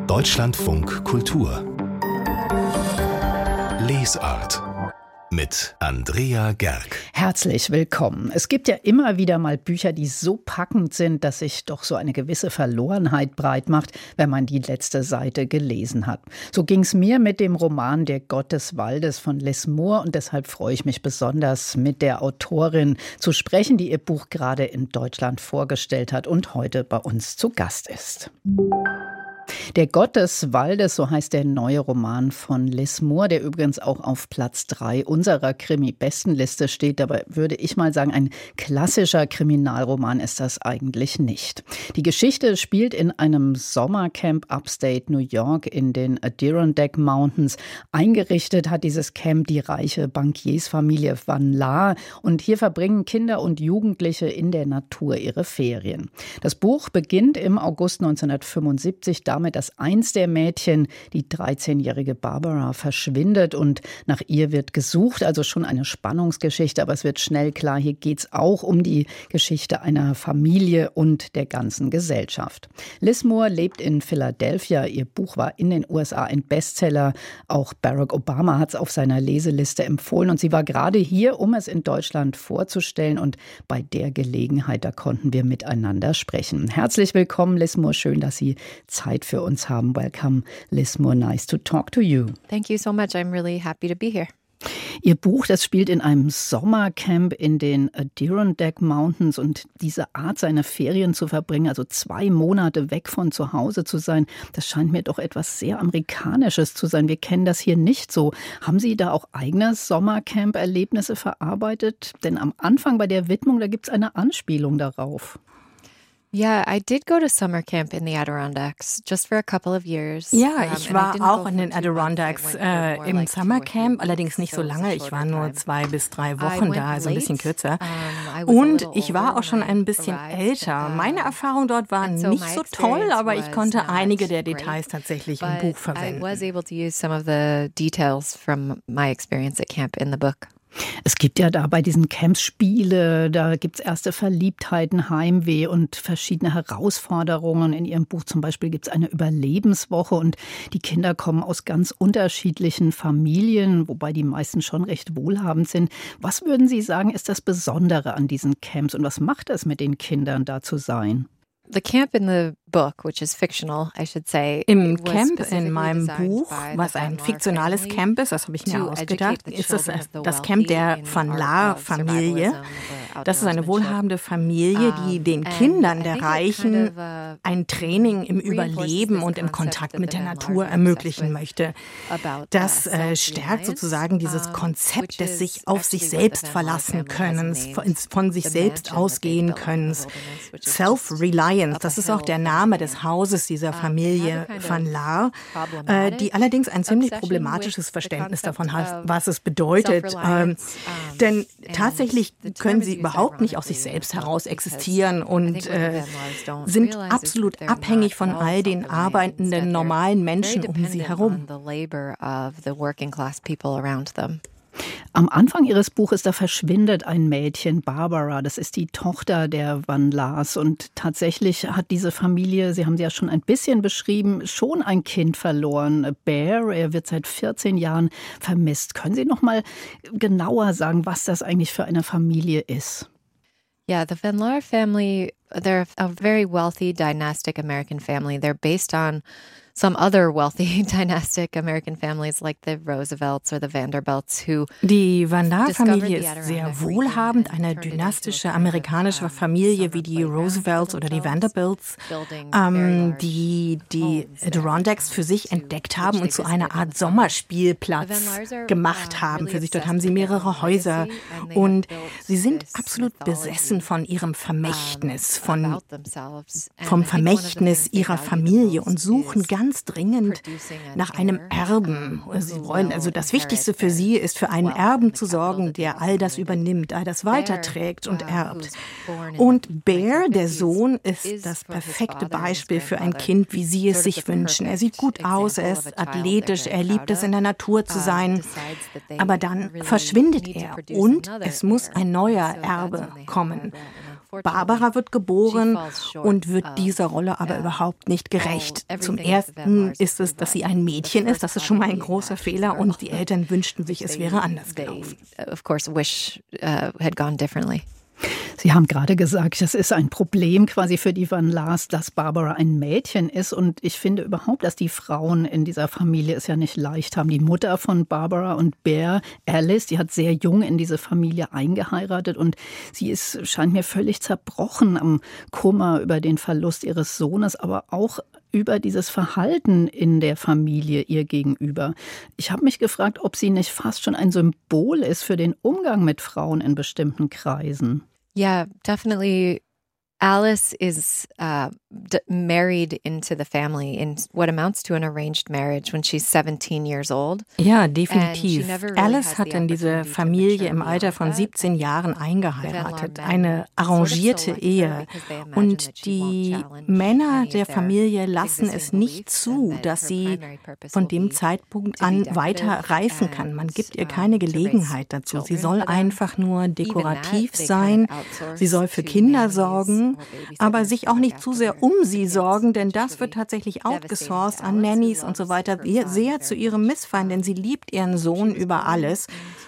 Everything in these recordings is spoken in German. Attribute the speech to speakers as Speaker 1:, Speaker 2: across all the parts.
Speaker 1: Deutschlandfunk Kultur Lesart mit Andrea Gerg.
Speaker 2: Herzlich willkommen. Es gibt ja immer wieder mal Bücher, die so packend sind, dass sich doch so eine gewisse Verlorenheit breit macht, wenn man die letzte Seite gelesen hat. So ging es mir mit dem Roman Der Gott des Waldes von Liz Moore und deshalb freue ich mich besonders, mit der Autorin zu sprechen, die ihr Buch gerade in Deutschland vorgestellt hat und heute bei uns zu Gast ist. Der Gott des Waldes, so heißt der neue Roman von Liz Moore, der übrigens auch auf Platz 3 unserer Krimi-Bestenliste steht. Dabei würde ich mal sagen, ein klassischer Kriminalroman ist das eigentlich nicht. Die Geschichte spielt in einem Sommercamp upstate New York in den Adirondack Mountains. Eingerichtet hat dieses Camp die reiche Bankiersfamilie Van Laar und hier verbringen Kinder und Jugendliche in der Natur ihre Ferien. Das Buch beginnt im August 1975 damit, dass eins der Mädchen, die 13-jährige Barbara, verschwindet und nach ihr wird gesucht. Also schon eine Spannungsgeschichte, aber es wird schnell klar, hier geht es auch um die Geschichte einer Familie und der ganzen Gesellschaft. Liz Moore lebt in Philadelphia. Ihr Buch war in den USA ein Bestseller. Auch Barack Obama hat es auf seiner Leseliste empfohlen und sie war gerade hier, um es in Deutschland vorzustellen und bei der Gelegenheit, da konnten wir miteinander sprechen. Herzlich willkommen, Liz Moore. Schön, dass Sie Zeit für uns haben. Welcome, Liz Moore. Nice to talk to you.
Speaker 3: Thank you so much. I'm really happy to be here.
Speaker 2: Ihr Buch, das spielt in einem Sommercamp in den Adirondack Mountains und diese Art, seine Ferien zu verbringen, also 2 Monate weg von zu Hause zu sein, das scheint mir doch etwas sehr Amerikanisches zu sein. Wir kennen das hier nicht so. Haben Sie da auch eigene Sommercamp-Erlebnisse verarbeitet? Denn am Anfang bei der Widmung, da gibt es eine Anspielung darauf.
Speaker 3: Yeah, I did go to summer camp in the Adirondacks just for a couple of years.
Speaker 4: Ja, ich war auch in den Adirondacks im Summercamp, allerdings nicht so lange. Ich war nur 2 bis 3 Wochen da, also ein bisschen kürzer. Und ich war auch schon ein bisschen älter. Meine Erfahrung dort war nicht so toll, aber ich konnte einige der Details tatsächlich im Buch verwenden.
Speaker 3: I was able to use some of the details from my experience at camp in the book.
Speaker 2: Es gibt ja da bei diesen Camps Spiele, da gibt es erste Verliebtheiten, Heimweh und verschiedene Herausforderungen. In Ihrem Buch zum Beispiel gibt es eine Überlebenswoche und die Kinder kommen aus ganz unterschiedlichen Familien, wobei die meisten schon recht wohlhabend sind. Was würden Sie sagen, ist das Besondere an diesen Camps und was macht es mit den Kindern, da zu sein?
Speaker 3: The camp in the book, which is fictional, I should say.
Speaker 4: Im Camp in meinem Buch, was ein fiktionales Camp ist, das habe ich mir ausgedacht, ist es das Camp der Van Laar-Familie. Das ist eine wohlhabende Familie, die den Kindern der Reichen ein Training im Überleben und im Kontakt mit der Natur ermöglichen möchte. Das stärkt sozusagen dieses Konzept des sich auf sich selbst verlassen Könnens, von sich selbst ausgehen Könnens. Self-Reliance, das ist auch der Name des Hauses dieser Familie Van Laar, die allerdings ein ziemlich problematisches Verständnis davon hat, was es bedeutet. Denn tatsächlich können sie überhaupt nicht aus sich selbst heraus existieren und sind absolut abhängig von all den arbeitenden, normalen Menschen um sie herum.
Speaker 2: Am Anfang Ihres Buches, da verschwindet ein Mädchen, Barbara, das ist die Tochter der Van Laars und tatsächlich hat diese Familie, Sie haben sie ja schon ein bisschen beschrieben, schon ein Kind verloren. Bear, er wird seit 14 Jahren vermisst. Können Sie noch mal genauer sagen, was das eigentlich für eine Familie ist?
Speaker 3: Yeah, the Van Laar family, they're a very wealthy dynastic American family. They're based on some other wealthy dynastic American families like the Roosevelts or the Vanderbilts who
Speaker 4: Die Van Laar-Familie ist sehr wohlhabend, eine dynastische amerikanische Familie wie die Roosevelts oder die Vanderbilts, die die Adirondacks für sich entdeckt haben und zu einer Art Sommerspielplatz gemacht haben für sich. Dort haben sie mehrere Häuser und sie sind absolut besessen von ihrem Vermächtnis, vom Vermächtnis ihrer Familie und suchen ganz dringend nach einem Erben. Sie wollen, also das Wichtigste für sie ist, für einen Erben zu sorgen, der all das übernimmt, all das weiterträgt und erbt. Und Bear, der Sohn, ist das perfekte Beispiel für ein Kind, wie sie es sich wünschen. Er sieht gut aus, er ist athletisch, er liebt es, in der Natur zu sein. Aber dann verschwindet er und es muss ein neuer Erbe kommen. Barbara wird geboren und wird dieser Rolle aber überhaupt nicht gerecht. Zum Ersten ist es, dass sie ein Mädchen ist, das ist schon mal ein großer Fehler und die Eltern wünschten sich, es wäre anders gelaufen.
Speaker 2: Sie haben gerade gesagt, das ist ein Problem quasi für die Van Laars, dass Barbara ein Mädchen ist. Und ich finde überhaupt, dass die Frauen in dieser Familie es ja nicht leicht haben. Die Mutter von Barbara und Bear, Alice, die hat sehr jung in diese Familie eingeheiratet. Und sie scheint mir völlig zerbrochen am Kummer über den Verlust ihres Sohnes, aber auch über dieses Verhalten in der Familie ihr gegenüber. Ich habe mich gefragt, ob sie nicht fast schon ein Symbol ist für den Umgang mit Frauen in bestimmten Kreisen.
Speaker 3: Yeah, definitely. Alice is married into the family in what amounts to an arranged marriage when she's 17 years old.
Speaker 4: Ja, definitiv. Alice hat in diese Familie im Alter von 17 Jahren eingeheiratet. Eine arrangierte Ehe. Und die Männer der Familie lassen es nicht zu, dass sie von dem Zeitpunkt an weiter reifen kann. Man gibt ihr keine Gelegenheit dazu. Sie soll einfach nur dekorativ sein. Sie soll für Kinder sorgen. Aber sich auch nicht zu sehr um sie sorgen, denn das wird tatsächlich outgesourced an Nannies und so weiter, sehr zu ihrem Missfallen, denn sie liebt ihren Sohn über alles.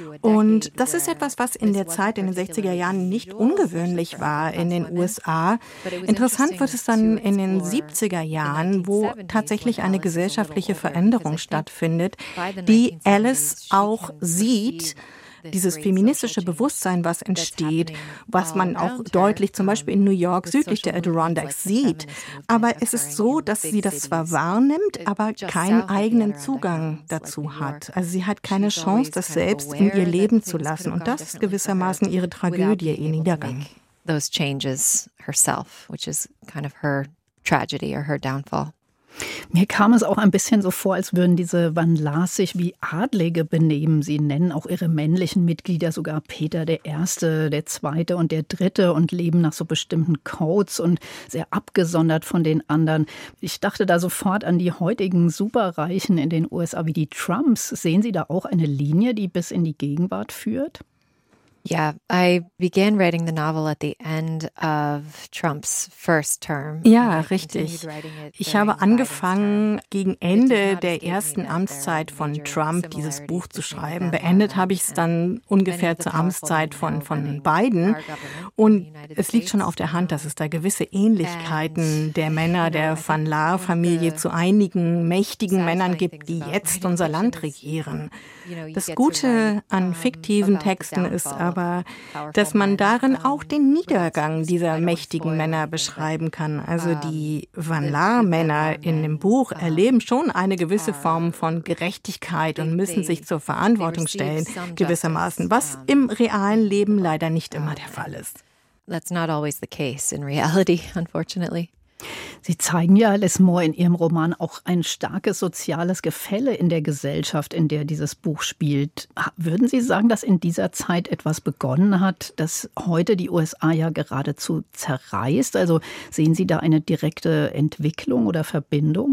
Speaker 4: Und das ist etwas, was in der Zeit, in den 60er Jahren nicht ungewöhnlich war in den USA. Interessant wird es dann in den 70er Jahren, wo tatsächlich eine gesellschaftliche Veränderung stattfindet, die Alice auch sieht. Dieses feministische Bewusstsein, was entsteht, was man auch deutlich zum Beispiel in New York südlich der Adirondacks sieht. Aber es ist so, dass sie das zwar wahrnimmt, aber keinen eigenen Zugang dazu hat. Also sie hat keine Chance, das selbst in ihr leben zu lassen. Und das ist gewissermaßen ihre Tragödie, ihr Niedergang.
Speaker 3: Those changes herself, which is kind of her tragedy or her downfall.
Speaker 2: Mir kam es auch ein bisschen so vor, als würden diese Van Laars sich wie Adlige benehmen. Sie nennen auch ihre männlichen Mitglieder sogar Peter der Erste, der Zweite und der Dritte und leben nach so bestimmten Codes und sehr abgesondert von den anderen. Ich dachte da sofort an die heutigen Superreichen in den USA wie die Trumps. Sehen Sie da auch eine Linie, die bis in die Gegenwart führt?
Speaker 3: Yeah, I began writing the novel at the end of Trump's first term.
Speaker 4: Ja, richtig. Ich habe angefangen, gegen Ende der ersten Amtszeit von Trump dieses Buch zu schreiben. Beendet habe ich es dann ungefähr zur Amtszeit von Biden. Und es liegt schon auf der Hand, dass es da gewisse Ähnlichkeiten der Männer der Van Laar-Familie zu einigen mächtigen Männern gibt, die jetzt unser Land regieren. Das Gute an fiktiven Texten ist aber, dass man darin auch den Niedergang dieser mächtigen Männer beschreiben kann. Also die Van Laar-Männer in dem Buch erleben schon eine gewisse Form von Gerechtigkeit und müssen sich zur Verantwortung stellen, gewissermaßen, was im realen Leben leider nicht immer der Fall ist.
Speaker 3: That's not always the case in reality, unfortunately.
Speaker 2: Sie zeigen ja, Alice Moore, in Ihrem Roman auch ein starkes soziales Gefälle in der Gesellschaft, in der dieses Buch spielt. Würden Sie sagen, dass in dieser Zeit etwas begonnen hat, das heute die USA ja geradezu zerreißt? Also sehen Sie da eine direkte Entwicklung oder Verbindung?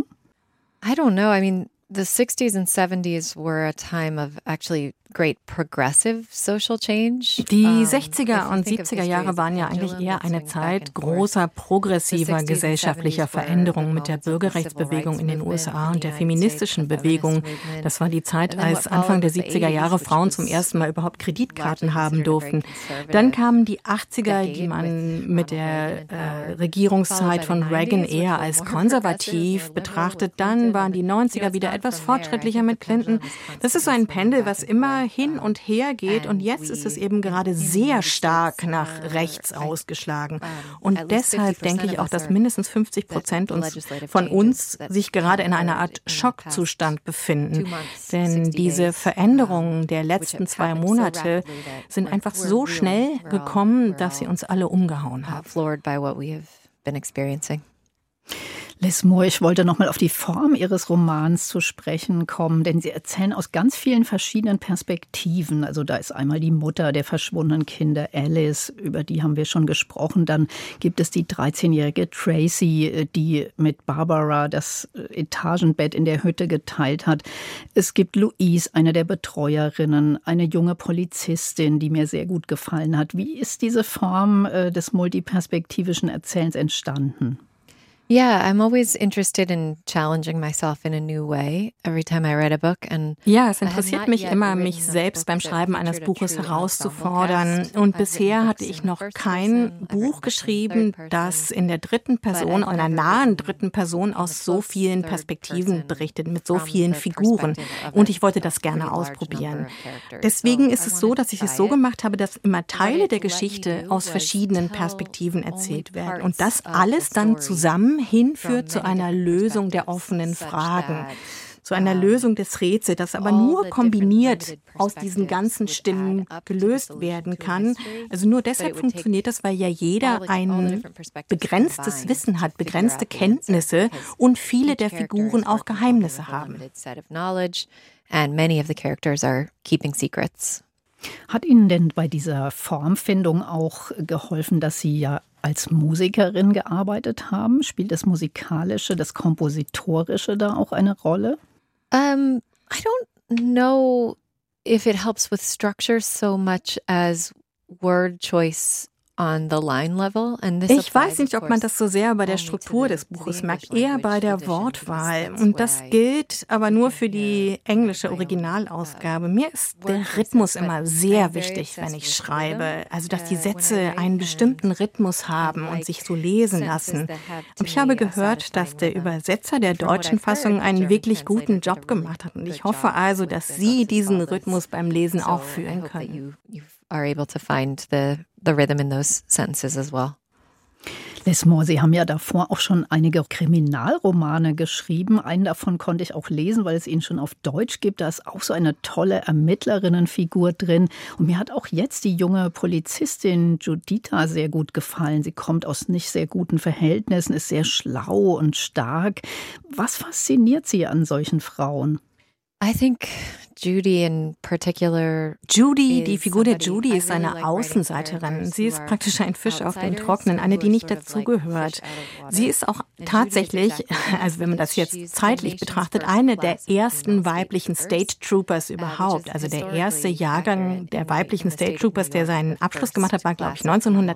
Speaker 3: I don't know. I mean, the 60s and 70s were a time of actually great progressive social change.
Speaker 4: Die 60er und 70er Jahre waren ja eigentlich eher eine Zeit großer progressiver gesellschaftlicher Veränderung mit der Bürgerrechtsbewegung in den USA und der feministischen Bewegung. Das war die Zeit, als Anfang der 70er Jahre Frauen zum ersten Mal überhaupt Kreditkarten haben durften. Dann kamen die 80er, die man mit der Regierungszeit von Reagan eher als konservativ betrachtet. Dann waren die 90er wieder etwas fortschrittlicher mit Clinton. Das ist so ein Pendel, was immer hin und her geht und jetzt ist es eben gerade sehr stark nach rechts ausgeschlagen. Und deshalb denke ich auch, dass mindestens 50% von uns sich gerade in einer Art Schockzustand befinden. Denn diese Veränderungen der letzten 2 Monate sind einfach so schnell gekommen, dass sie uns alle umgehauen haben.
Speaker 2: Liz Moore, ich wollte noch mal auf die Form Ihres Romans zu sprechen kommen, denn Sie erzählen aus ganz vielen verschiedenen Perspektiven. Also da ist einmal die Mutter der verschwundenen Kinder, Alice, über die haben wir schon gesprochen. Dann gibt es die 13-jährige Tracy, die mit Barbara das Etagenbett in der Hütte geteilt hat. Es gibt Louise, eine der Betreuerinnen, eine junge Polizistin, die mir sehr gut gefallen hat. Wie ist diese Form des multiperspektivischen Erzählens entstanden?
Speaker 3: Yeah, I'm always interested in challenging myself in a new way every time I read a book.
Speaker 4: Ja, es interessiert mich immer, mich selbst beim Schreiben eines Buches herauszufordern. Und bisher hatte ich noch kein Buch geschrieben, das in der dritten Person, einer nahen dritten Person aus so vielen Perspektiven berichtet, mit so vielen Figuren. Und ich wollte das gerne ausprobieren. Deswegen ist es so, dass ich es so gemacht habe, dass immer Teile der Geschichte aus verschiedenen Perspektiven erzählt werden. Und das alles dann zusammen hinführt zu einer Lösung der offenen Fragen, zu einer Lösung des Rätsels, das aber nur kombiniert aus diesen ganzen Stimmen gelöst werden kann. Also nur deshalb funktioniert das, weil ja jeder ein begrenztes Wissen hat, begrenzte Kenntnisse und viele der Figuren auch Geheimnisse haben.
Speaker 3: And many of the characters are keeping secrets.
Speaker 2: Hat Ihnen denn bei dieser Formfindung auch geholfen, dass Sie ja als Musikerin gearbeitet haben? Spielt das Musikalische, das Kompositorische da auch eine Rolle?
Speaker 3: I don't know if it helps with structure so much as word choice on the line level.
Speaker 4: Ich weiß nicht, ob man das so sehr bei der Struktur des Buches merkt, eher bei der Wortwahl. Und das gilt aber nur für die englische Originalausgabe. Mir ist der Rhythmus immer sehr wichtig, wenn ich schreibe. Also, dass die Sätze einen bestimmten Rhythmus haben und sich so lesen lassen. Und ich habe gehört, dass der Übersetzer der deutschen Fassung einen wirklich guten Job gemacht hat. Und ich hoffe also, dass Sie diesen Rhythmus beim Lesen auch fühlen können.
Speaker 3: Are able to find the rhythm in those sentences as well.
Speaker 2: Liz Moore, Sie haben ja davor auch schon einige Kriminalromane geschrieben. Einen davon konnte ich auch lesen, weil es ihn schon auf Deutsch gibt. Da ist auch so eine tolle Ermittlerinnenfigur drin. Und mir hat auch jetzt die junge Polizistin Juditha sehr gut gefallen. Sie kommt aus nicht sehr guten Verhältnissen, ist sehr schlau und stark. Was fasziniert Sie an solchen Frauen?
Speaker 3: I think Judy in particular.
Speaker 4: Judy, die Figur der Judy ist eine Außenseiterin. Sie ist praktisch ein Fisch auf dem Trockenen, eine, die nicht dazugehört. Sie ist auch tatsächlich, also wenn man das jetzt zeitlich betrachtet, eine der ersten weiblichen State Troopers überhaupt. Also der erste Jahrgang der weiblichen State Troopers, der seinen Abschluss gemacht hat, war, glaube ich,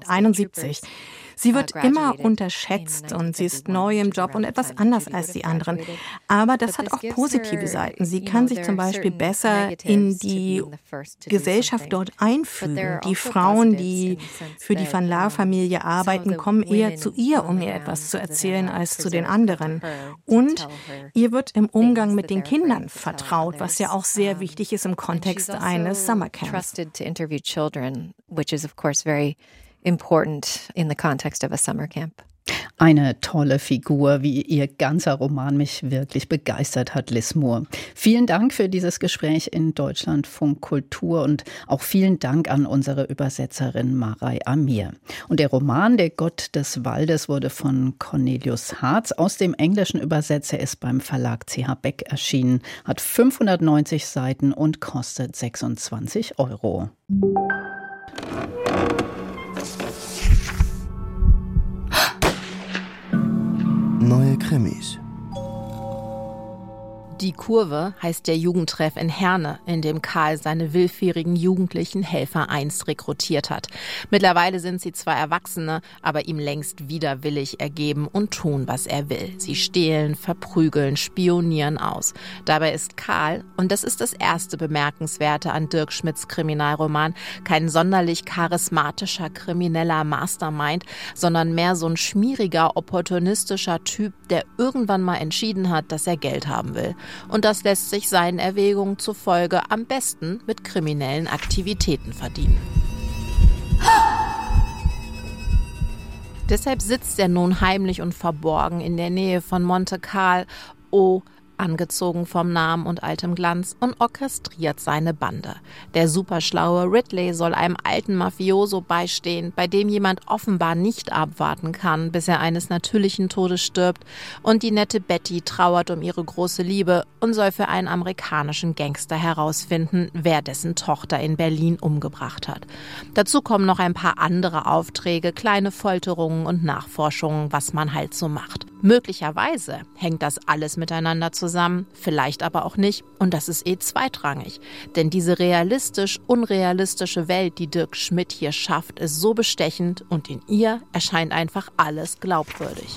Speaker 4: 1971. Sie wird immer unterschätzt und sie ist neu im Job und etwas anders als die anderen. Aber das hat auch positive Seiten. Sie kann sich zum Beispiel besser in die Gesellschaft dort einfügen. Die Frauen, die für die Van Laar-Familie arbeiten, kommen eher zu ihr, um ihr etwas zu erzählen, als zu den anderen. Und ihr wird im Umgang mit den Kindern vertraut, was ja auch sehr wichtig ist im Kontext eines Summercamps.
Speaker 3: Important in the context of a summer camp.
Speaker 2: Eine tolle Figur, wie Ihr ganzer Roman mich wirklich begeistert hat, Liz Moore. Vielen Dank für dieses Gespräch in Deutschlandfunk Kultur und auch vielen Dank an unsere Übersetzerin Maray Amir. Und der Roman Der Gott des Waldes wurde von Cornelius Hartz aus dem Englischen übersetzt. Er ist beim Verlag CH Beck erschienen, hat 590 Seiten und kostet 26 €.
Speaker 5: Neue Krimis.
Speaker 6: Die Kurve heißt der Jugendtreff in Herne, in dem Karl seine willfährigen jugendlichen Helfer einst rekrutiert hat. Mittlerweile sind sie zwar Erwachsene, aber ihm längst widerwillig ergeben und tun, was er will. Sie stehlen, verprügeln, spionieren aus. Dabei ist Karl, und das ist das erste Bemerkenswerte an Dirk Schmidts Kriminalroman, kein sonderlich charismatischer krimineller Mastermind, sondern mehr so ein schmieriger, opportunistischer Typ, der irgendwann mal entschieden hat, dass er Geld haben will. Und das lässt sich seinen Erwägungen zufolge am besten mit kriminellen Aktivitäten verdienen. Deshalb sitzt er nun heimlich und verborgen in der Nähe von Monte Carlo angezogen vom Namen und altem Glanz, und orchestriert seine Bande. Der superschlaue Ridley soll einem alten Mafioso beistehen, bei dem jemand offenbar nicht abwarten kann, bis er eines natürlichen Todes stirbt, und die nette Betty trauert um ihre große Liebe und soll für einen amerikanischen Gangster herausfinden, wer dessen Tochter in Berlin umgebracht hat. Dazu kommen noch ein paar andere Aufträge, kleine Folterungen und Nachforschungen, was man halt so macht. Möglicherweise hängt das alles miteinander zusammen, vielleicht aber auch nicht, und das ist zweitrangig. Denn diese realistisch-unrealistische Welt, die Dirk Schmidt hier schafft, ist so bestechend, und in ihr erscheint einfach alles glaubwürdig.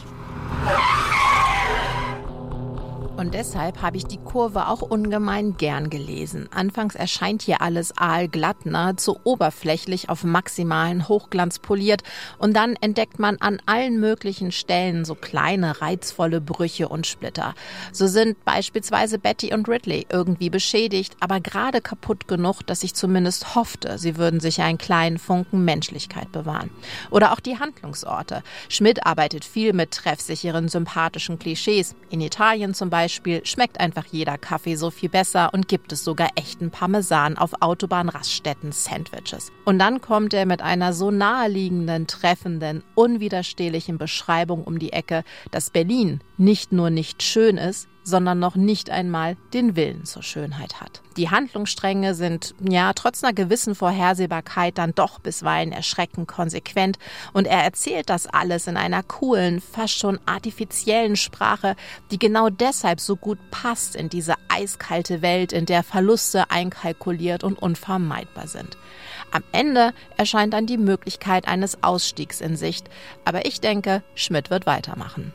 Speaker 6: Und deshalb habe ich die Kurve auch ungemein gern gelesen. Anfangs erscheint hier alles aalglatt, nahezu oberflächlich auf maximalen Hochglanz poliert, und dann entdeckt man an allen möglichen Stellen so kleine, reizvolle Brüche und Splitter. So sind beispielsweise Betty und Ridley irgendwie beschädigt, aber gerade kaputt genug, dass ich zumindest hoffte, sie würden sich einen kleinen Funken Menschlichkeit bewahren. Oder auch die Handlungsorte. Schmidt arbeitet viel mit treffsicheren, sympathischen Klischees. In Italien zum Beispiel schmeckt einfach jeder Kaffee so viel besser und gibt es sogar echten Parmesan auf Autobahnraststätten-Sandwiches. Und dann kommt er mit einer so naheliegenden, treffenden, unwiderstehlichen Beschreibung um die Ecke, dass Berlin nicht nur nicht schön ist, sondern noch nicht einmal den Willen zur Schönheit hat. Die Handlungsstränge sind trotz einer gewissen Vorhersehbarkeit dann doch bisweilen erschreckend konsequent, und er erzählt das alles in einer coolen, fast schon artifiziellen Sprache, die genau deshalb so gut passt in diese eiskalte Welt, in der Verluste einkalkuliert und unvermeidbar sind. Am Ende erscheint dann die Möglichkeit eines Ausstiegs in Sicht, aber ich denke, Schmidt wird weitermachen.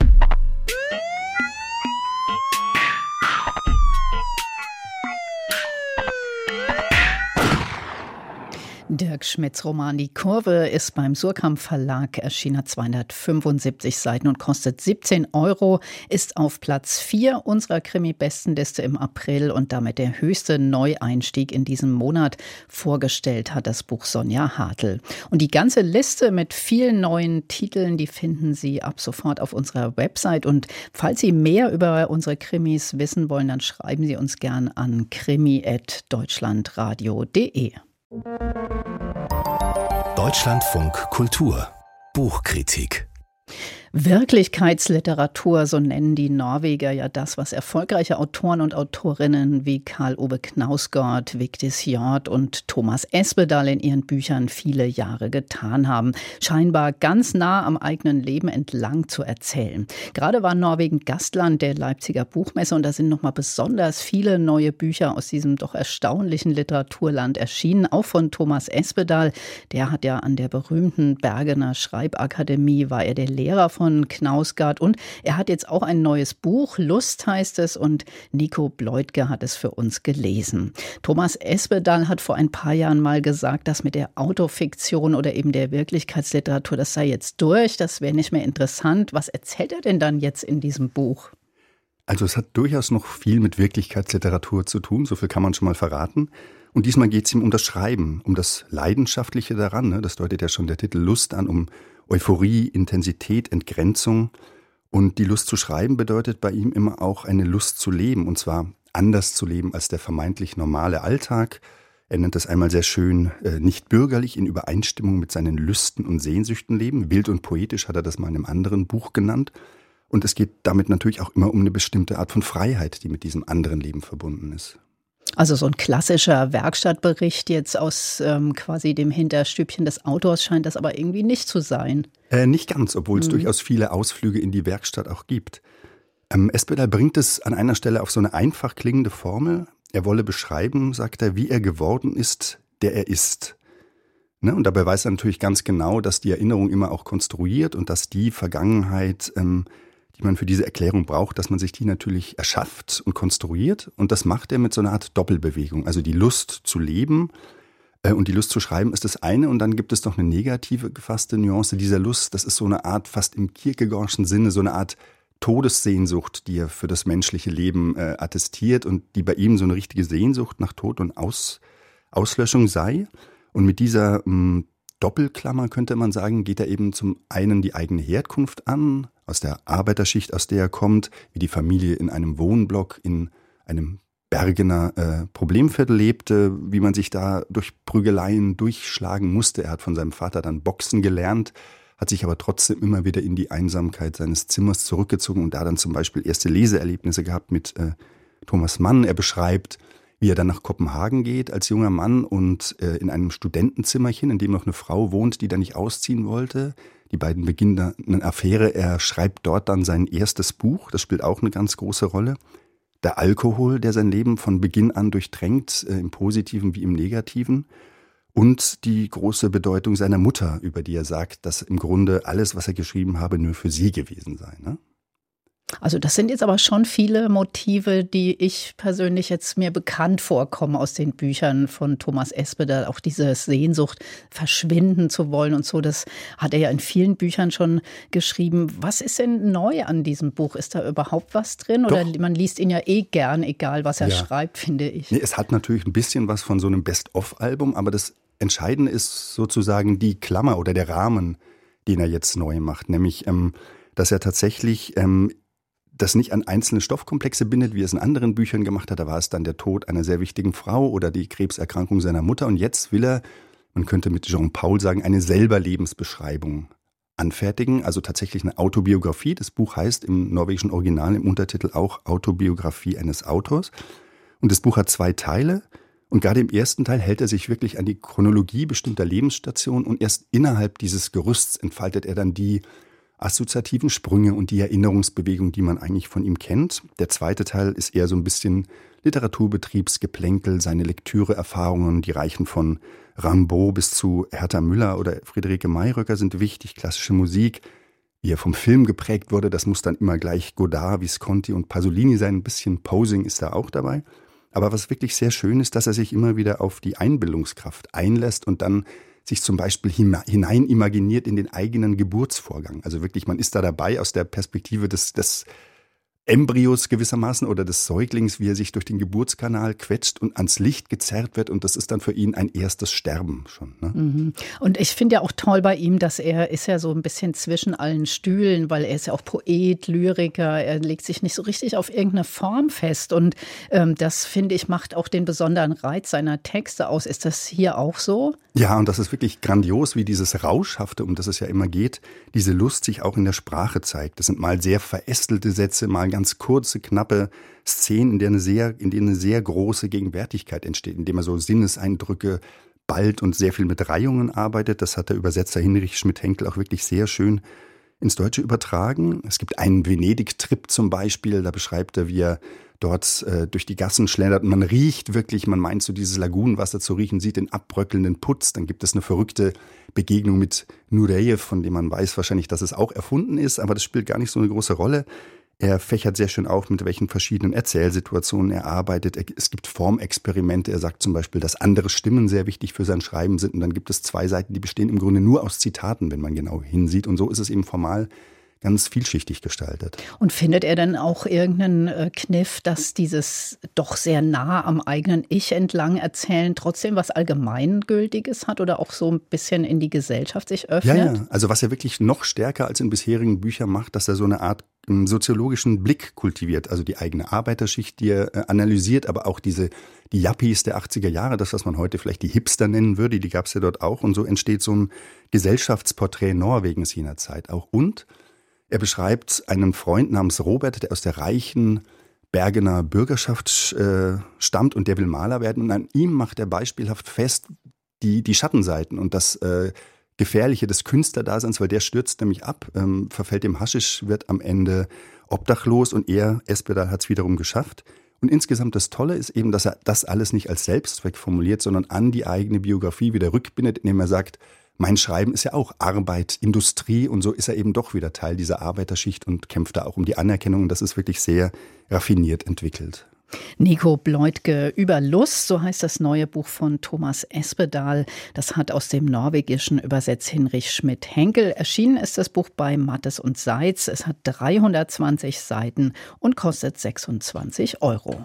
Speaker 2: Dirk Schmidts Roman Die Kurve ist beim Suhrkamp Verlag erschienen, hat 275 Seiten und kostet 17 €, ist auf Platz 4 unserer Krimi-Bestenliste im April und damit der höchste Neueinstieg in diesem Monat. Vorgestellt hat das Buch Sonja Hartl. Und die ganze Liste mit vielen neuen Titeln, die finden Sie ab sofort auf unserer Website. Und falls Sie mehr über unsere Krimis wissen wollen, dann schreiben Sie uns gern an krimi@deutschlandradio.de.
Speaker 1: Deutschlandfunk Kultur Buchkritik.
Speaker 2: Wirklichkeitsliteratur, so nennen die Norweger ja das, was erfolgreiche Autoren und Autorinnen wie Karl Ove Knausgård, Vigdis Hjorth und Thomas Espedal in ihren Büchern viele Jahre getan haben. Scheinbar ganz nah am eigenen Leben entlang zu erzählen. Gerade war Norwegen Gastland der Leipziger Buchmesse und da sind nochmal besonders viele neue Bücher aus diesem doch erstaunlichen Literaturland erschienen. Auch von Thomas Espedal. Der hat ja an der berühmten Bergener Schreibakademie, war er der Lehrer von Knausgård, und er hat jetzt auch ein neues Buch, Lust heißt es, und Nico Bleutke hat es für uns gelesen. Thomas Espedal hat vor ein paar Jahren mal gesagt, dass mit der Autofiktion oder eben der Wirklichkeitsliteratur, das sei jetzt durch, das wäre nicht mehr interessant. Was erzählt er denn dann jetzt in diesem Buch?
Speaker 7: Also es hat durchaus noch viel mit Wirklichkeitsliteratur zu tun, so viel kann man schon mal verraten. Und diesmal geht es ihm um das Schreiben, um das Leidenschaftliche daran, das deutet ja schon der Titel Lust an, um Euphorie, Intensität, Entgrenzung. Und die Lust zu schreiben bedeutet bei ihm immer auch eine Lust zu leben, und zwar anders zu leben als der vermeintlich normale Alltag. Er nennt das einmal sehr schön, nicht bürgerlich, in Übereinstimmung mit seinen Lüsten und Sehnsüchten leben. Wild und poetisch hat er das mal in einem anderen Buch genannt. Und es geht damit natürlich auch immer um eine bestimmte Art von Freiheit, die mit diesem anderen Leben verbunden ist.
Speaker 2: Also so ein klassischer Werkstattbericht jetzt aus quasi dem Hinterstübchen des Autors scheint das aber irgendwie nicht zu sein.
Speaker 7: Nicht ganz, obwohl es durchaus viele Ausflüge in die Werkstatt auch gibt. Espedal bringt es an einer Stelle auf so eine einfach klingende Formel. Er wolle beschreiben, sagt er, wie er geworden ist, der er ist. Ne? Und dabei weiß er natürlich ganz genau, dass die Erinnerung immer auch konstruiert und dass die Vergangenheit, die man für diese Erklärung braucht, dass man sich die natürlich erschafft und konstruiert. Und das macht er mit so einer Art Doppelbewegung. Also die Lust zu leben und die Lust zu schreiben ist das eine. Und dann gibt es noch eine negative gefasste Nuance dieser Lust. Das ist so eine Art, fast im Kierkegaardschen Sinne, so eine Art Todessehnsucht, die er für das menschliche Leben attestiert und die bei ihm so eine richtige Sehnsucht nach Tod und Auslöschung sei. Und mit dieser Doppelklammer könnte man sagen, geht er eben zum einen die eigene Herkunft an, aus der Arbeiterschicht, aus der er kommt, wie die Familie in einem Wohnblock in einem Bergener Problemviertel lebte, wie man sich da durch Prügeleien durchschlagen musste. Er hat von seinem Vater dann Boxen gelernt, hat sich aber trotzdem immer wieder in die Einsamkeit seines Zimmers zurückgezogen und da dann zum Beispiel erste Leseerlebnisse gehabt mit Thomas Mann. Er beschreibt, wie er dann nach Kopenhagen geht als junger Mann und in einem Studentenzimmerchen, in dem noch eine Frau wohnt, die da nicht ausziehen wollte. Die beiden beginnen da eine Affäre. Er schreibt dort dann sein erstes Buch. Das spielt auch eine ganz große Rolle. Der Alkohol, der sein Leben von Beginn an durchdrängt, im Positiven wie im Negativen. Und die große Bedeutung seiner Mutter, über die er sagt, dass im Grunde alles, was er geschrieben habe, nur für sie gewesen sei. Ne?
Speaker 2: Also das sind jetzt aber schon viele Motive, die ich persönlich jetzt mir bekannt vorkommen aus den Büchern von Thomas Espedal. Auch diese Sehnsucht, verschwinden zu wollen und so, das hat er ja in vielen Büchern schon geschrieben. Was ist denn neu an diesem Buch? Ist da überhaupt was drin? Oder man liest ihn ja gern, egal was er schreibt, finde ich.
Speaker 7: Nee, es hat natürlich ein bisschen was von so einem Best-of-Album, aber das Entscheidende ist sozusagen die Klammer oder der Rahmen, den er jetzt neu macht. Nämlich, dass er tatsächlich das nicht an einzelne Stoffkomplexe bindet, wie er es in anderen Büchern gemacht hat. Da war es dann der Tod einer sehr wichtigen Frau oder die Krebserkrankung seiner Mutter. Und jetzt will er, man könnte mit Jean-Paul sagen, eine selber Lebensbeschreibung anfertigen. Also tatsächlich eine Autobiografie. Das Buch heißt im norwegischen Original im Untertitel auch Autobiografie eines Autors. Und das Buch hat 2 Teile. Und gerade im ersten Teil hält er sich wirklich an die Chronologie bestimmter Lebensstationen. Und erst innerhalb dieses Gerüsts entfaltet er dann die assoziativen Sprünge und die Erinnerungsbewegung, die man eigentlich von ihm kennt. Der zweite Teil ist eher so ein bisschen Literaturbetriebsgeplänkel, seine Lektüreerfahrungen, die reichen von Rimbaud bis zu Hertha Müller oder Friederike Mayröcker sind wichtig, klassische Musik. Wie er vom Film geprägt wurde, das muss dann immer gleich Godard, Visconti und Pasolini sein. Ein bisschen Posing ist da auch dabei. Aber was wirklich sehr schön ist, dass er sich immer wieder auf die Einbildungskraft einlässt und dann sich zum Beispiel hinein imaginiert in den eigenen Geburtsvorgang. Also wirklich, man ist da dabei aus der Perspektive des Embryos gewissermaßen oder des Säuglings, wie er sich durch den Geburtskanal quetscht und ans Licht gezerrt wird. Und das ist dann für ihn ein erstes Sterben schon. Ne?
Speaker 2: Und ich finde ja auch toll bei ihm, dass er ist ja so ein bisschen zwischen allen Stühlen, weil er ist ja auch Poet, Lyriker. Er legt sich nicht so richtig auf irgendeine Form fest. Und das, finde ich, macht auch den besonderen Reiz seiner Texte aus. Ist das hier auch so?
Speaker 7: Ja, und das ist wirklich grandios, wie dieses Rauschhafte, um das es ja immer geht, diese Lust sich auch in der Sprache zeigt. Das sind mal sehr verästelte Sätze, mal ganz kurze, knappe Szenen, in denen eine sehr große Gegenwärtigkeit entsteht, indem er so Sinneseindrücke ballt und sehr viel mit Reihungen arbeitet. Das hat der Übersetzer Hinrich Schmidt-Henkel auch wirklich sehr schön ins Deutsche übertragen. Es gibt einen Venedig-Trip zum Beispiel, da beschreibt er, wie er dort durch die Gassen schlendert und man riecht wirklich, man meint so dieses Lagunenwasser zu riechen, sieht den abbröckelnden Putz. Dann gibt es eine verrückte Begegnung mit Nureyev, von dem man weiß wahrscheinlich, dass es auch erfunden ist, aber das spielt gar nicht so eine große Rolle. Er fächert sehr schön auf, mit welchen verschiedenen Erzählsituationen er arbeitet. Es gibt Formexperimente. Er sagt zum Beispiel, dass andere Stimmen sehr wichtig für sein Schreiben sind. Und dann gibt es 2 Seiten, die bestehen im Grunde nur aus Zitaten, wenn man genau hinsieht. Und so ist es eben formal ganz vielschichtig gestaltet.
Speaker 2: Und findet er dann auch irgendeinen Kniff, dass dieses doch sehr nah am eigenen Ich entlang erzählen trotzdem was Allgemeingültiges hat oder auch so ein bisschen in die Gesellschaft sich öffnet?
Speaker 7: Ja. Also was er wirklich noch stärker als in bisherigen Büchern macht, dass er so eine Art soziologischen Blick kultiviert, also die eigene Arbeiterschicht, die er analysiert, aber auch die Yuppies der 80er Jahre, das, was man heute vielleicht die Hipster nennen würde, die gab es ja dort auch. Und so entsteht so ein Gesellschaftsporträt Norwegens jener Zeit auch. Und er beschreibt einen Freund namens Robert, der aus der reichen Bergener Bürgerschaft stammt und der will Maler werden. Und an ihm macht er beispielhaft fest die Schattenseiten und das Gefährliche des Künstlerdaseins, weil der stürzt nämlich ab, verfällt dem Haschisch, wird am Ende obdachlos und Espedal hat es wiederum geschafft. Und insgesamt das Tolle ist eben, dass er das alles nicht als Selbstzweck formuliert, sondern an die eigene Biografie wieder rückbindet, indem er sagt, mein Schreiben ist ja auch Arbeit, Industrie und so ist er eben doch wieder Teil dieser Arbeiterschicht und kämpft da auch um die Anerkennung. Und das ist wirklich sehr raffiniert entwickelt.
Speaker 2: Nico Bleutge über Lust, so heißt das neue Buch von Thomas Espedal. Das hat aus dem Norwegischen übersetzt Hinrich Schmidt-Henkel. Erschienen ist das Buch bei Mattes und Seitz. Es hat 320 Seiten und kostet 26 €.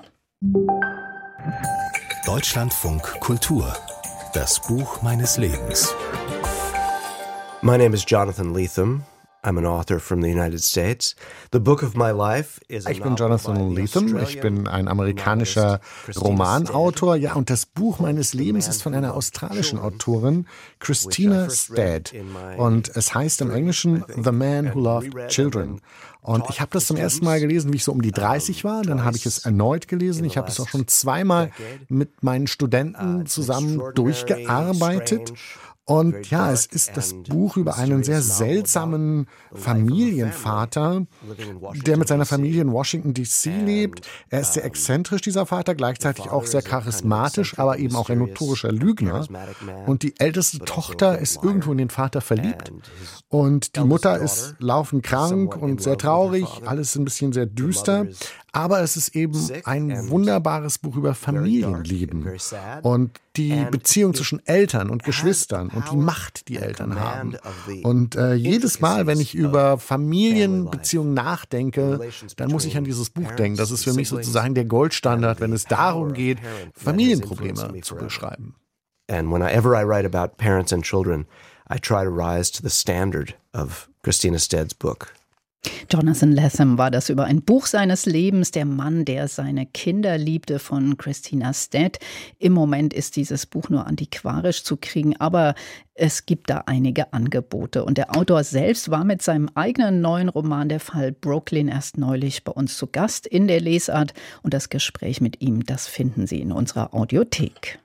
Speaker 1: Deutschlandfunk Kultur. Das Buch meines Lebens.
Speaker 5: My name is Jonathan Lethem. I'm an author from the United States. The Book of My Life is
Speaker 8: Ich bin Jonathan Lethem, ich bin ein amerikanischer Romanautor. Ja, und das Buch meines Lebens ist von einer australischen Autorin, Christina Stead. Und es heißt im Englischen The Man Who Loved Children. Und ich habe das zum ersten Mal gelesen, wie ich so um die 30 war. Dann habe ich es erneut gelesen. Ich habe es auch schon zweimal mit meinen Studenten zusammen durchgearbeitet. Und ja, es ist das Buch über einen sehr seltsamen Familienvater, der mit seiner Familie in Washington D.C. lebt. Er ist sehr exzentrisch, dieser Vater, gleichzeitig auch sehr charismatisch, aber eben auch ein notorischer Lügner. Und die älteste Tochter ist irgendwo in den Vater verliebt. Und die Mutter ist laufend krank und sehr traurig, alles ein bisschen sehr düster. Aber es ist eben ein wunderbares Buch über Familienleben und die Beziehung zwischen Eltern und Geschwistern und die Macht, die Eltern haben. Und jedes Mal, wenn ich über Familienbeziehungen nachdenke, dann muss ich an dieses Buch denken. Das ist für mich sozusagen der Goldstandard, wenn es darum geht, Familienprobleme zu beschreiben.
Speaker 5: And whenever I write about parents and children, I try to rise to the standard of Christina Stead's book.
Speaker 2: Jonathan Lethem war das über ein Buch seines Lebens, Der Mann, der seine Kinder liebte, von Christina Stead. Im Moment ist dieses Buch nur antiquarisch zu kriegen, aber es gibt da einige Angebote. Und der Autor selbst war mit seinem eigenen neuen Roman Der Fall Brooklyn erst neulich bei uns zu Gast in der Lesart. Und das Gespräch mit ihm, das finden Sie in unserer Audiothek.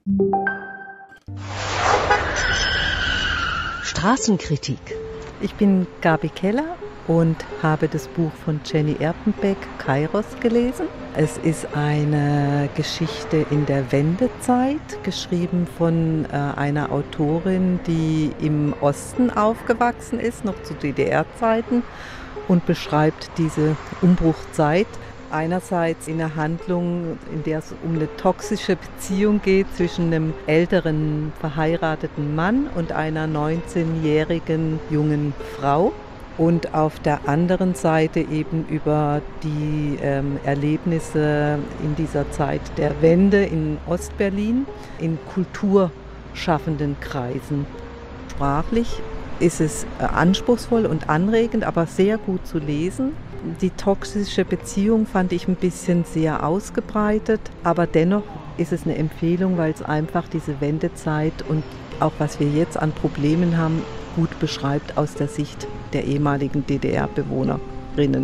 Speaker 9: Straßenkritik. Ich bin Gabi Keller und habe das Buch von Jenny Erpenbeck, Kairos, gelesen. Es ist eine Geschichte in der Wendezeit, geschrieben von einer Autorin, die im Osten aufgewachsen ist, noch zu DDR-Zeiten, und beschreibt diese Umbruchzeit. Einerseits in einer Handlung, in der es um eine toxische Beziehung geht zwischen einem älteren verheirateten Mann und einer 19-jährigen jungen Frau. Und auf der anderen Seite eben über die Erlebnisse in dieser Zeit der Wende in Ostberlin, in kulturschaffenden Kreisen. Sprachlich ist es anspruchsvoll und anregend, aber sehr gut zu lesen. Die toxische Beziehung fand ich ein bisschen sehr ausgebreitet, aber dennoch ist es eine Empfehlung, weil es einfach diese Wendezeit und auch was wir jetzt an Problemen haben, gut beschreibt aus der Sicht der ehemaligen DDR-Bewohnerinnen.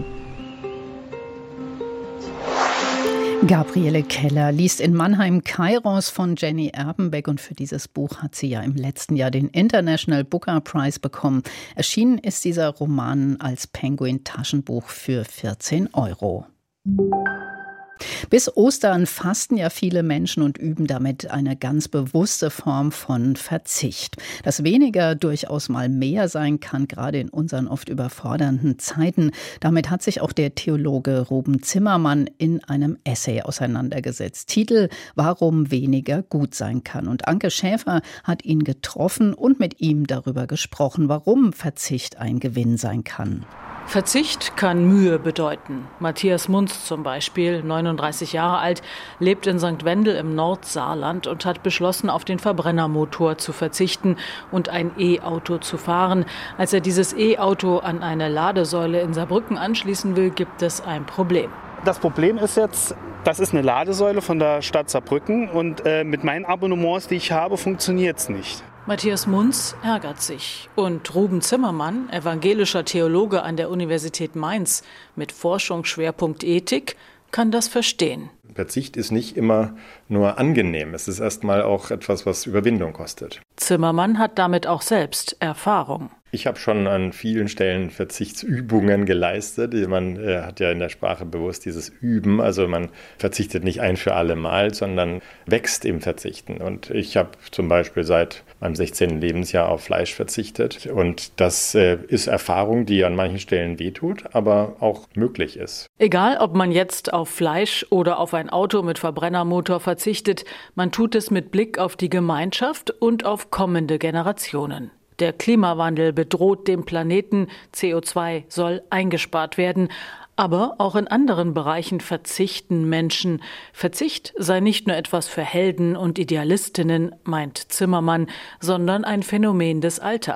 Speaker 2: Gabriele Keller liest in Mannheim Kairos von Jenny Erpenbeck, und für dieses Buch hat sie ja im letzten Jahr den International Booker Prize bekommen. Erschienen ist dieser Roman als Penguin-Taschenbuch für 14 €. Bis Ostern fasten ja viele Menschen und üben damit eine ganz bewusste Form von Verzicht. Dass weniger durchaus mal mehr sein kann, gerade in unseren oft überfordernden Zeiten. Damit hat sich auch der Theologe Ruben Zimmermann in einem Essay auseinandergesetzt. Titel: Warum weniger gut sein kann. Und Anke Schäfer hat ihn getroffen und mit ihm darüber gesprochen, warum Verzicht ein Gewinn sein kann.
Speaker 10: Verzicht kann Mühe bedeuten. Matthias Munz zum Beispiel, 39 Jahre alt, lebt in St. Wendel im Nordsaarland und hat beschlossen, auf den Verbrennermotor zu verzichten und ein E-Auto zu fahren. Als er dieses E-Auto an eine Ladesäule in Saarbrücken anschließen will, gibt es ein Problem.
Speaker 11: Das Problem ist jetzt, das ist eine Ladesäule von der Stadt Saarbrücken und mit meinen Abonnements, die ich habe, funktioniert es nicht.
Speaker 10: Matthias Munz ärgert sich. Und Ruben Zimmermann, evangelischer Theologe an der Universität Mainz mit Forschungsschwerpunkt Ethik, kann das verstehen.
Speaker 12: Verzicht ist nicht immer nur angenehm. Es ist erstmal auch etwas, was Überwindung kostet.
Speaker 10: Zimmermann hat damit auch selbst Erfahrung.
Speaker 12: Ich habe schon an vielen Stellen Verzichtsübungen geleistet. Man hat ja in der Sprache bewusst dieses Üben. Also man verzichtet nicht ein für alle Mal, sondern wächst im Verzichten. Und ich habe zum Beispiel seit meinem 16. Lebensjahr auf Fleisch verzichtet. Und das ist Erfahrung, die an manchen Stellen wehtut, aber auch möglich ist.
Speaker 10: Egal, ob man jetzt auf Fleisch oder auf ein Auto mit Verbrennermotor verzichtet, man tut es mit Blick auf die Gemeinschaft und auf kommende Generationen. Der Klimawandel bedroht den Planeten, CO2 soll eingespart werden. Aber auch in anderen Bereichen verzichten Menschen. Verzicht sei nicht nur etwas für Helden und Idealistinnen, meint Zimmermann, sondern ein Phänomen des Alltags.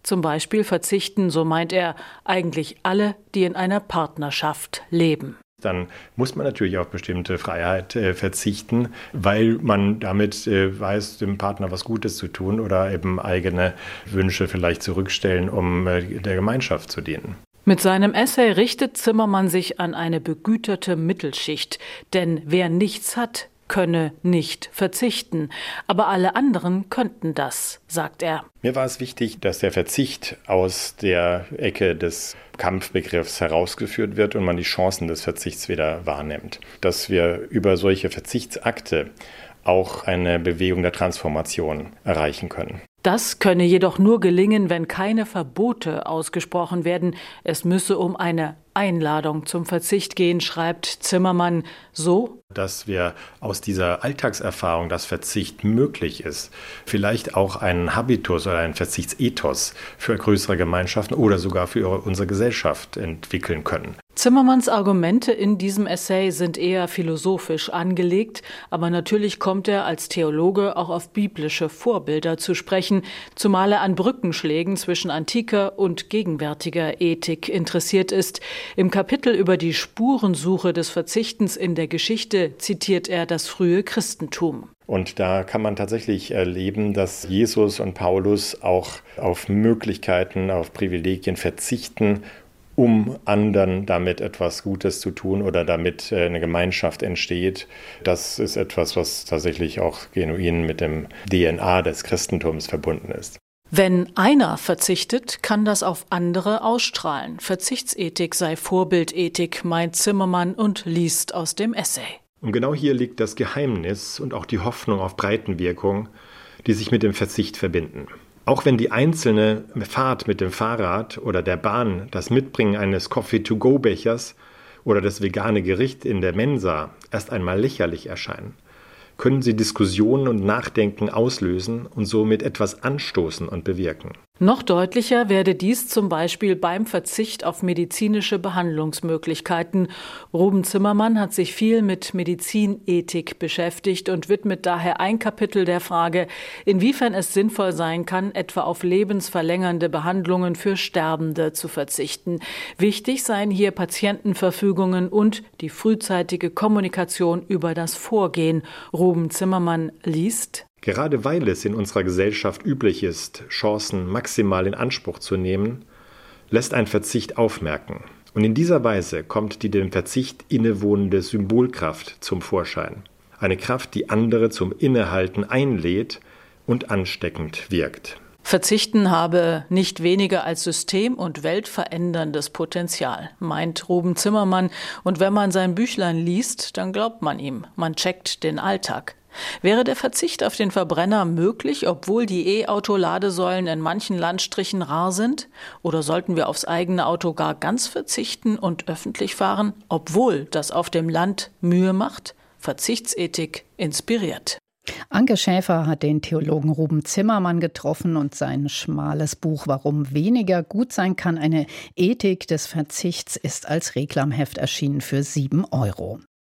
Speaker 10: Zum Beispiel verzichten, so meint er, eigentlich alle, die in einer Partnerschaft leben.
Speaker 12: Dann muss man natürlich auf bestimmte Freiheit verzichten, weil man damit weiß, dem Partner was Gutes zu tun oder eben eigene Wünsche vielleicht zurückstellen, um der Gemeinschaft zu dienen.
Speaker 10: Mit seinem Essay richtet Zimmermann sich an eine begüterte Mittelschicht. Denn wer nichts hat, könne nicht verzichten. Aber alle anderen könnten das, sagt er.
Speaker 12: Mir war es wichtig, dass der Verzicht aus der Ecke des Kampfbegriffs herausgeführt wird und man die Chancen des Verzichts wieder wahrnimmt. Dass wir über solche Verzichtsakte auch eine Bewegung der Transformation erreichen können.
Speaker 10: Das könne jedoch nur gelingen, wenn keine Verbote ausgesprochen werden. Es müsse um eine Einladung zum Verzicht gehen, schreibt Zimmermann so:
Speaker 12: Dass wir aus dieser Alltagserfahrung, dass Verzicht möglich ist, vielleicht auch einen Habitus oder einen Verzichtsethos für größere Gemeinschaften oder sogar für unsere Gesellschaft entwickeln können.
Speaker 10: Zimmermanns Argumente in diesem Essay sind eher philosophisch angelegt, aber natürlich kommt er als Theologe auch auf biblische Vorbilder zu sprechen, zumal er an Brückenschlägen zwischen antiker und gegenwärtiger Ethik interessiert ist. Im Kapitel über die Spurensuche des Verzichtens in der Geschichte zitiert er das frühe Christentum.
Speaker 12: Und da kann man tatsächlich erleben, dass Jesus und Paulus auch auf Möglichkeiten, auf Privilegien verzichten, um anderen damit etwas Gutes zu tun oder damit eine Gemeinschaft entsteht. Das ist etwas, was tatsächlich auch genuin mit dem DNA des Christentums verbunden ist.
Speaker 10: Wenn einer verzichtet, kann das auf andere ausstrahlen. Verzichtsethik sei Vorbildethik, meint Zimmermann und liest aus dem Essay.
Speaker 12: Und genau hier liegt das Geheimnis und auch die Hoffnung auf Breitenwirkung, die sich mit dem Verzicht verbinden. Auch wenn die einzelne Fahrt mit dem Fahrrad oder der Bahn, das Mitbringen eines Coffee-to-go-Bechers oder das vegane Gericht in der Mensa erst einmal lächerlich erscheinen, können sie Diskussionen und Nachdenken auslösen und somit etwas anstoßen und bewirken.
Speaker 10: Noch deutlicher werde dies zum Beispiel beim Verzicht auf medizinische Behandlungsmöglichkeiten. Ruben Zimmermann hat sich viel mit Medizinethik beschäftigt und widmet daher ein Kapitel der Frage, inwiefern es sinnvoll sein kann, etwa auf lebensverlängernde Behandlungen für Sterbende zu verzichten. Wichtig seien hier Patientenverfügungen und die frühzeitige Kommunikation über das Vorgehen. Ruben Zimmermann liest:
Speaker 12: Gerade weil es in unserer Gesellschaft üblich ist, Chancen maximal in Anspruch zu nehmen, lässt ein Verzicht aufmerken. Und in dieser Weise kommt die dem Verzicht innewohnende Symbolkraft zum Vorschein. Eine Kraft, die andere zum Innehalten einlädt und ansteckend wirkt.
Speaker 10: Verzichten habe nicht weniger als system- und weltveränderndes Potenzial, meint Ruben Zimmermann. Und wenn man sein Büchlein liest, dann glaubt man ihm. Man checkt den Alltag. Wäre der Verzicht auf den Verbrenner möglich, obwohl die E-Auto-Ladesäulen in manchen Landstrichen rar sind? Oder sollten wir aufs eigene Auto gar ganz verzichten und öffentlich fahren, obwohl das auf dem Land Mühe macht? Verzichtsethik inspiriert.
Speaker 2: Anke Schäfer hat den Theologen Ruben Zimmermann getroffen und sein schmales Buch »Warum weniger gut sein kann, eine Ethik des Verzichts« ist als Reklamheft erschienen für 7 €.